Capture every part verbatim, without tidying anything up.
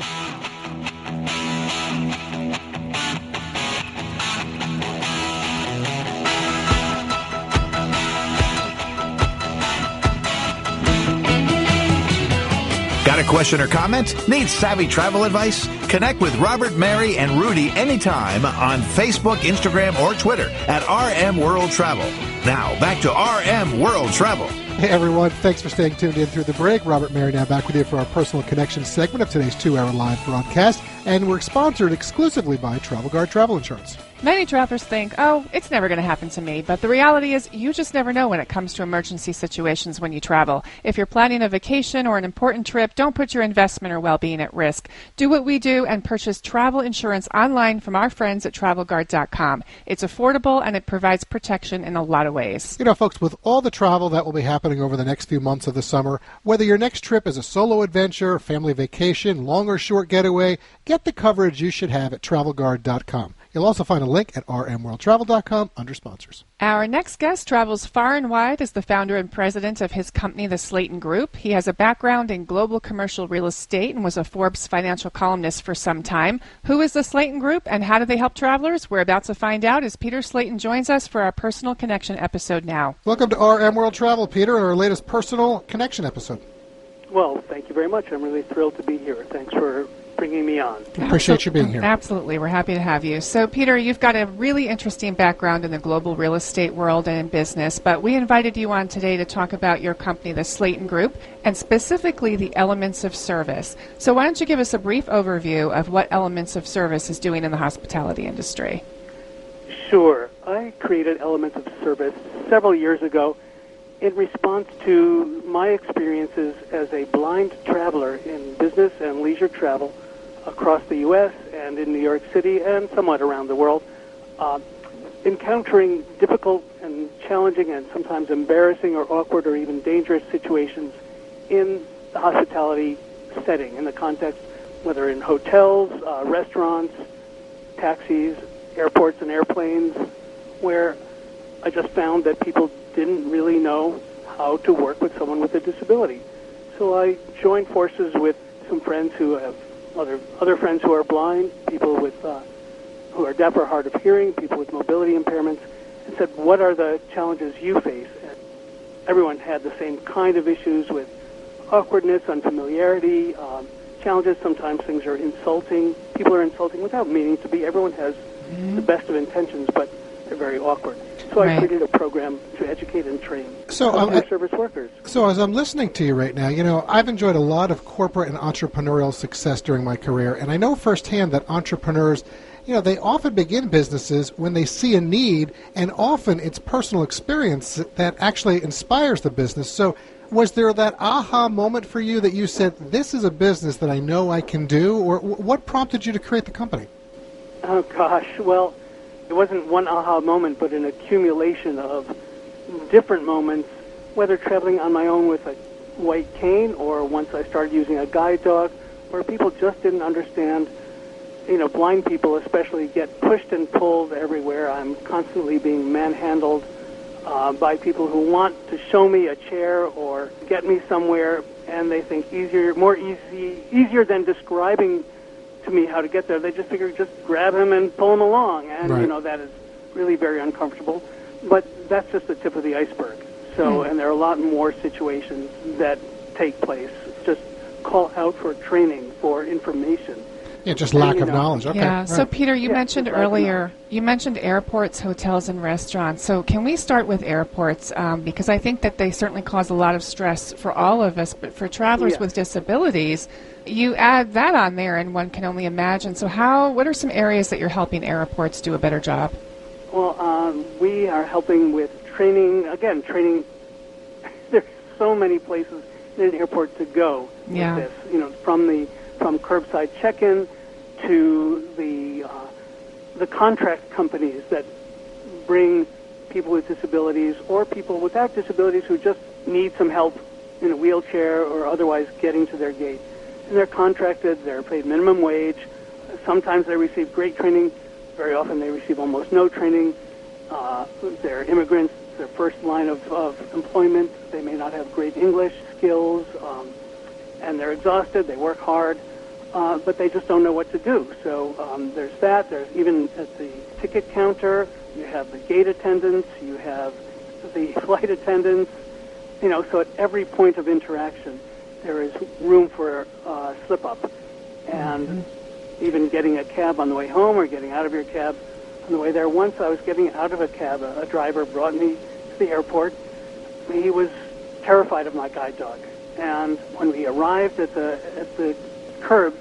Got a question or comment? Need savvy travel advice? Connect with Robert, Mary, and Rudy anytime on Facebook, Instagram, or Twitter at R M World Travel. Now, back to R M World Travel. Hey, everyone. Thanks for staying tuned in through the break. Robert Mary now back with you for our Personal Connection segment of today's two-hour live broadcast. And we're sponsored exclusively by Travel Guard Travel Insurance. Many travelers think, oh, it's never going to happen to me. But the reality is you just never know when it comes to emergency situations when you travel. If you're planning a vacation or an important trip, don't put your investment or well-being at risk. Do what we do and purchase travel insurance online from our friends at travel guard dot com. It's affordable and it provides protection in a lot of ways. You know, folks, with all the travel that will be happening over the next few months of the summer, whether your next trip is a solo adventure, family vacation, long or short getaway, get the coverage you should have at travel guard dot com. You'll also find a link at r m world travel dot com under sponsors. Our next guest travels far and wide as the founder and president of his company, the Slayton Group. He has a background in global commercial real estate and was a Forbes financial columnist for some time. Who is the Slayton Group and how do they help travelers? We're about to find out as Peter Slayton joins us for our Personal Connection episode now. Welcome to R M World Travel, Peter, and our latest Personal Connection episode. Well, thank you very much. I'm really thrilled to be here. Thanks for bringing me on. Appreciate you being here. Absolutely. We're happy to have you. So, Peter, you've got a really interesting background in the global real estate world and in business, but we invited you on today to talk about your company, the Slayton Group, and specifically the Elements of Service. So why don't you give us a brief overview of what Elements of Service is doing in the hospitality industry? Sure. I created Elements of Service several years ago in response to my experiences as a blind traveler in business and leisure travel across the U S and in New York City and somewhat around the world, uh, encountering difficult and challenging and sometimes embarrassing or awkward or even dangerous situations in the hospitality setting, in the context, whether in hotels, uh, restaurants, taxis, airports and airplanes, where I just found that people didn't really know how to work with someone with a disability. So I joined forces with some friends who have other other friends who are blind, people with uh, who are deaf or hard of hearing, people with mobility impairments, and said, what are the challenges you face? And everyone had the same kind of issues with awkwardness, unfamiliarity, um, challenges. Sometimes things are insulting. People are insulting without meaning to be. Everyone has mm-hmm. the best of intentions, but they're very awkward. So I right. created a program to educate and train so, customer um, service workers. So as I'm listening to you right now, you know, I've enjoyed a lot of corporate and entrepreneurial success during my career, and I know firsthand that entrepreneurs, you know, they often begin businesses when they see a need, and often it's personal experience that actually inspires the business. So was there that aha moment for you that you said, this is a business that I know I can do, or what prompted you to create the company? Oh, gosh. Well, it wasn't one aha moment, but an accumulation of different moments, whether traveling on my own with a white cane or once I started using a guide dog, where people just didn't understand. You know, blind people especially get pushed and pulled everywhere. I'm constantly being manhandled uh, by people who want to show me a chair or get me somewhere, and they think easier, more easy, easier than describing to me how to get there. They just figure just grab him and pull him along, and right. you know that is really very uncomfortable. But that's just the tip of the iceberg. So, Hmm. and there are a lot more situations that take place. Just call out for training, for information. Yeah, just lack And, you of know, knowledge. Okay. Yeah. So, right. Peter, you Yeah, mentioned just lack of earlier, knowledge. you mentioned airports, hotels, and restaurants. So can we start with airports? Um, because I think that they certainly cause a lot of stress for all of us, but for travelers Yeah. with disabilities, you add that on there, and one can only imagine. So how? What are some areas that you're helping airports do a better job? Well, um, we are helping with training, again, training. There's so many places in an airport to go Yeah. with this. You know, from the from curbside check-in to the uh, the contract companies that bring people with disabilities or people without disabilities who just need some help in a wheelchair or otherwise getting to their gate. And they're contracted, they're paid minimum wage. Sometimes they receive great training. Very often they receive almost no training. Uh, they're immigrants, their first line of, of employment. They may not have great English skills, um, and they're exhausted. They work hard. uh, but they just don't know what to do. So um, there's that. There's even at the ticket counter, you have the gate attendants, you have the flight attendants, you know, so at every point of interaction, there is room for uh, slip-up. And mm-hmm. even getting a cab on the way home or getting out of your cab on the way there. Once I was getting out of a cab, a, a driver brought me to the airport. He was terrified of my guide dog. And when we arrived at the at the curb,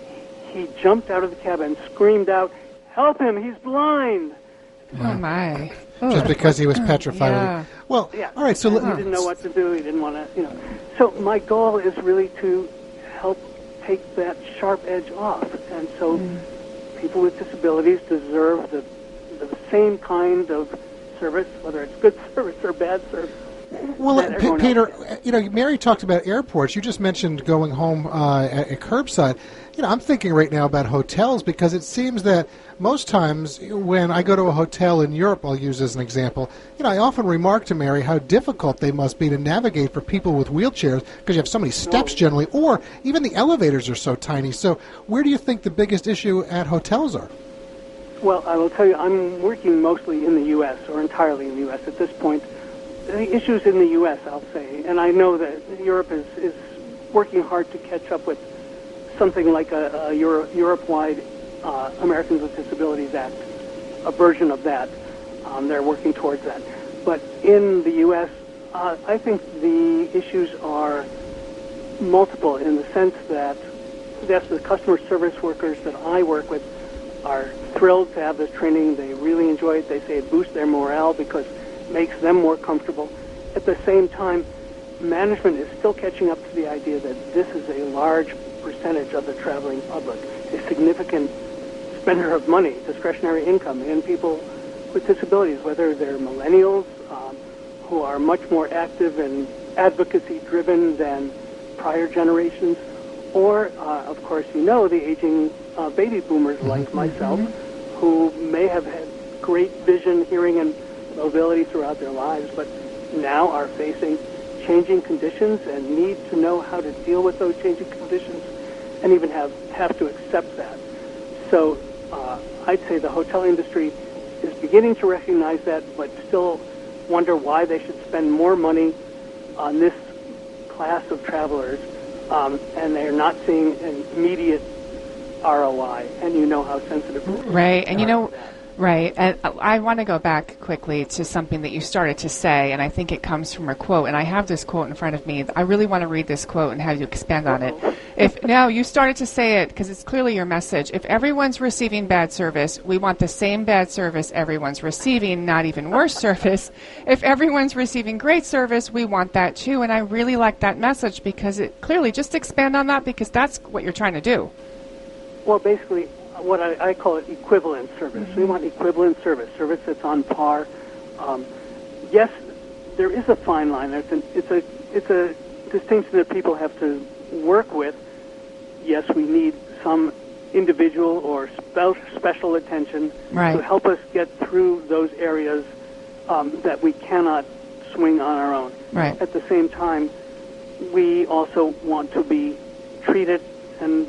he jumped out of the cab and screamed out, "Help him, he's blind!" Oh, my. Just because he was petrified. Yeah. Well, yeah. all right, so... He didn't know what to do. He didn't want to, you know. So my goal is really to help take that sharp edge off. And so mm. people with disabilities deserve the, the same kind of service, whether it's good service or bad service. Well, P- Peter, you know, Mary talked about airports. You just mentioned going home uh, at, at curbside. You know, I'm thinking right now about hotels because it seems that most times when I go to a hotel in Europe, I'll use as an example, you know, I often remark to Mary how difficult they must be to navigate for people with wheelchairs because you have so many steps generally, or even the elevators are so tiny. So where do you think the biggest issue at hotels are? Well, I will tell you, I'm working mostly in the U S or entirely in the U S at this point. The issues in the U S, I'll say, and I know that Europe is, is working hard to catch up with something like a, a Euro, Europe-wide uh, Americans with Disabilities Act, a version of that. Um, they're working towards that. But in the U S, uh, I think the issues are multiple in the sense that, yes, the customer service workers that I work with are thrilled to have this training. They really enjoy it. They say it boosts their morale because it makes them more comfortable. At the same time, management is still catching up to the idea that this is a large percentage of the traveling public, a significant spender of money, discretionary income, and people with disabilities, whether they're millennials um, who are much more active and advocacy-driven than prior generations, or, uh, of course, you know, the aging uh, baby boomers like myself, who may have had great vision, hearing, and mobility throughout their lives, but now are facing changing conditions and need to know how to deal with those changing conditions and even have, have to accept that. So uh, I'd say the hotel industry is beginning to recognize that, but still wonder why they should spend more money on this class of travelers, um, and they're not seeing an immediate R O I, and you know how sensitive. Right, and you know, right, and I want to go back quickly to something that you started to say, and I think it comes from a quote, and I have this quote in front of me. I really want to read this quote and have you expand on it. If no, you started to say it because it's clearly your message. If everyone's receiving bad service, we want the same bad service everyone's receiving, not even worse service. If everyone's receiving great service, we want that too, and I really like that message because it clearly, just expand on that because that's what you're trying to do. Well, basically, what I, I call it equivalent service. Mm-hmm. We want equivalent service, service that's on par. Um, yes, there is a fine line. It's, an, it's a it's a distinction that people have to work with. Yes, we need some individual or spe- special attention right. to help us get through those areas um, that we cannot swing on our own. Right. At the same time, we also want to be treated and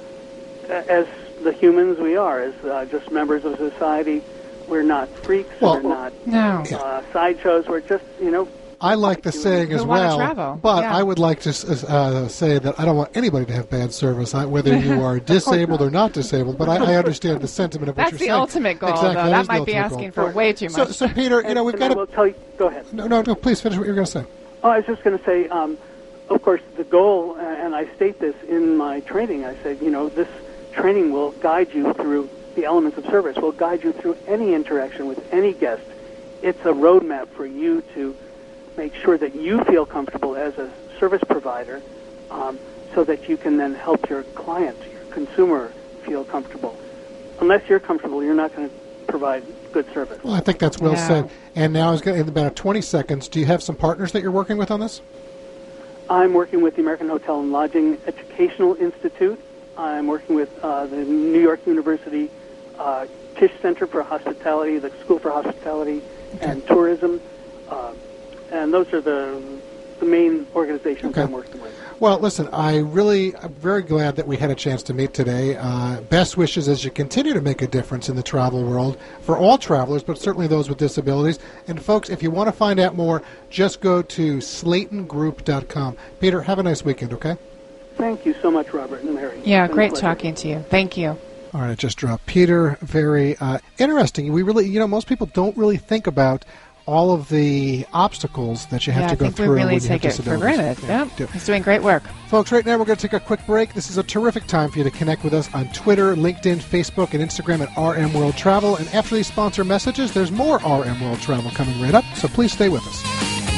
as the humans we are, as uh, just members of society. We're not freaks. Well, we're not no. uh, sideshows. We're just, you know. I like the saying as well, but yeah. I would like to uh, say that I don't want anybody to have bad service, whether you are disabled or not disabled. But I, I understand the sentiment of what That's you're the saying. ultimate goal, exactly, though. That, that is might be asking goal. for way too much. So, so Peter, you know, we've and got I to... will tell you, go ahead. No, no, no, please finish what you were going to say. Oh, I was just going to say, um, of course, the goal, uh, and I state this in my training, I said, you know, this training will guide you through the elements of service, will guide you through any interaction with any guest. It's a roadmap for you to make sure that you feel comfortable as a service provider um, so that you can then help your client, your consumer, feel comfortable. Unless you're comfortable, you're not going to provide good service. Well, I think that's well yeah. said. And now, in about twenty seconds, do you have some partners that you're working with on this? I'm working with the American Hotel and Lodging Educational Institute. I'm working with uh, the New York University uh, Tisch Center for Hospitality, the School for Hospitality okay. and Tourism. Uh, and those are the the main organizations Okay. I'm working with. Well, listen, I really, I'm very glad that we had a chance to meet today. Uh, best wishes as you continue to make a difference in the travel world for all travelers, but certainly those with disabilities. And folks, if you want to find out more, just go to Slayton Group dot com. Peter, have a nice weekend, okay? Thank you so much, Robert and Mary. Yeah, It's been a great pleasure. talking to you. Thank you. All right, it just dropped. Peter, very uh, interesting. We really, you know, most people don't really think about all of the obstacles that you have yeah, to I go think through we really when you have take it for disabilities. granted. Yeah, Yeah, do. he's doing great work. Folks, right now we're going to take a quick break. This is a terrific time for you to connect with us on Twitter, LinkedIn, Facebook, and Instagram at R M World Travel. And after these sponsor messages, there's more R M World Travel coming right up, so please stay with us.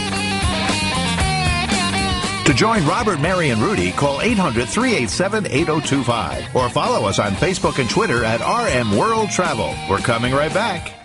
To join Robert, Mary, and Rudy, call eight hundred, three eight seven, eight oh two five or follow us on Facebook and Twitter at R M World Travel. We're coming right back.